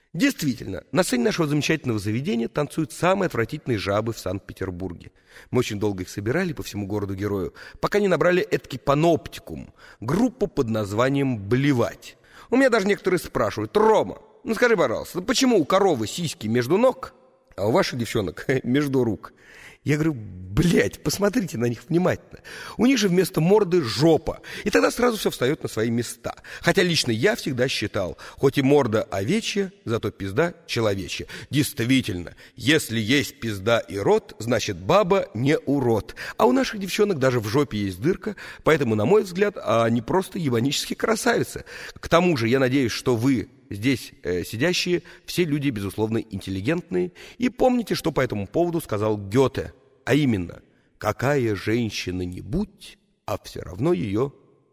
Действительно, на сцене нашего замечательного заведения танцуют самые отвратительные жабы в Санкт-Петербурге. Мы очень долго их собирали по всему городу-герою, пока не набрали эдакий паноптикум, группу под названием «Блевать». У меня даже некоторые спрашивают: «Рома, ну скажи, пожалуйста, почему у коровы сиськи между ног, а у ваших девчонок между рук?» Я говорю: блядь, посмотрите на них внимательно. У них же вместо морды жопа. И тогда сразу все встает на свои места. Хотя лично я всегда считал, хоть и морда овечья, зато пизда человечья. Действительно, если есть пизда и рот, значит баба не урод. А у наших девчонок даже в жопе есть дырка, поэтому, на мой взгляд, они просто ебанические красавицы. К тому же я надеюсь, что вы здесь сидящие все люди, безусловно, интеллигентные. И помните, что по этому поводу сказал Гёте, а именно: какая женщина не будь, а все равно ее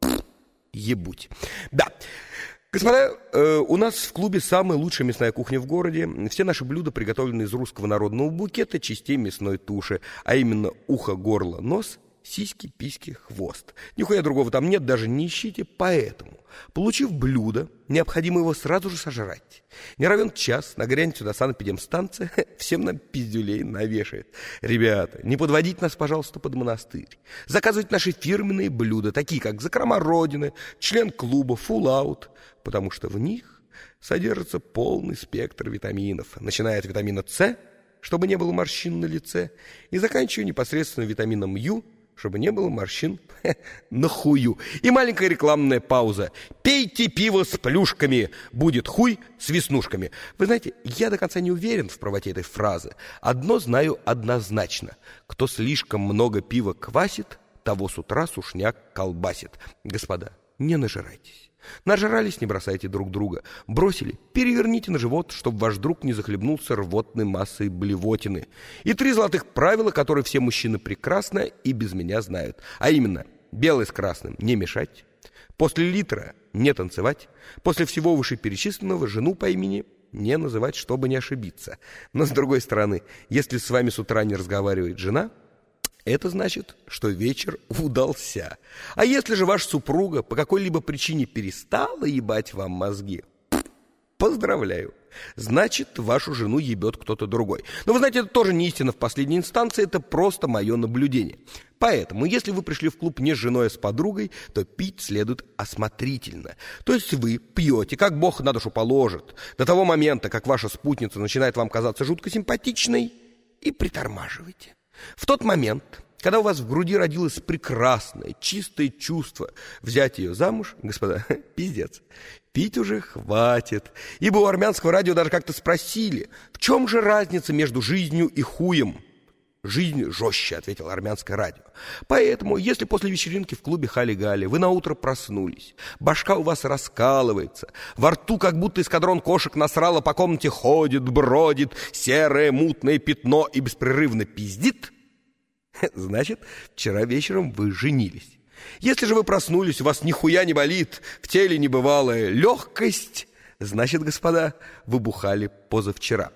ебуть. Да, господа, у нас в клубе самая лучшая мясная кухня в городе. Все наши блюда приготовлены из русского народного букета частей мясной туши, а именно ухо, горло, нос, сиськи, письки, хвост. Нихуя другого там нет, даже не ищите. Поэтому, получив блюдо, необходимо его сразу же сожрать. Не равен час, нагрянет сюда санэпидемстанция, всем нам пиздюлей навешает. Ребята, не подводите нас, пожалуйста, под монастырь. Заказывайте наши фирменные блюда, такие как закрома Родины, член клуба, фулл-аут, потому что в них содержится полный спектр витаминов, начиная от витамина С, чтобы не было морщин на лице, и заканчивая непосредственно витамином Ю, чтобы не было морщин на хую. И маленькая рекламная пауза. Пейте пиво с плюшками, будет хуй с веснушками. Вы знаете, я до конца не уверен в правоте этой фразы. Одно знаю однозначно: кто слишком много пива квасит, того с утра сушняк колбасит. Господа, не нажирайтесь. Нажрались, не бросайте друг друга. Бросили, переверните на живот, чтобы ваш друг не захлебнулся рвотной массой блевотины. И 3 золотых правила, которые все мужчины прекрасно и без меня знают. А именно: белый с красным не мешать, после литра не танцевать, после всего вышеперечисленного жену по имени не называть, чтобы не ошибиться. Но с другой стороны, если с вами с утра не разговаривает жена, это значит, что вечер удался. А если же ваша супруга по какой-либо причине перестала ебать вам мозги, поздравляю. Значит, вашу жену ебет кто-то другой. Но вы знаете, это тоже не истина в последней инстанции, это просто мое наблюдение. Поэтому, если вы пришли в клуб не с женой, а с подругой, то пить следует осмотрительно. То есть вы пьете, как Бог на душу положит, до того момента, как ваша спутница начинает вам казаться жутко симпатичной, и притормаживаете. В тот момент, когда у вас в груди родилось прекрасное, чистое чувство взять ее замуж, господа, пиздец, пить уже хватит. Ибо у армянского радио даже как-то спросили: в чем же разница между жизнью и хуем? «Жизнь жестче», — ответил армянское радио. Поэтому, если после вечеринки в клубе Хали-Гали вы наутро проснулись, башка у вас раскалывается, во рту как будто эскадрон кошек насрало по комнате ходит, бродит, серое мутное пятно и беспрерывно пиздит, значит, вчера вечером вы женились. Если же вы проснулись, у вас нихуя не болит, в теле небывалая легкость, значит, господа, вы бухали позавчера.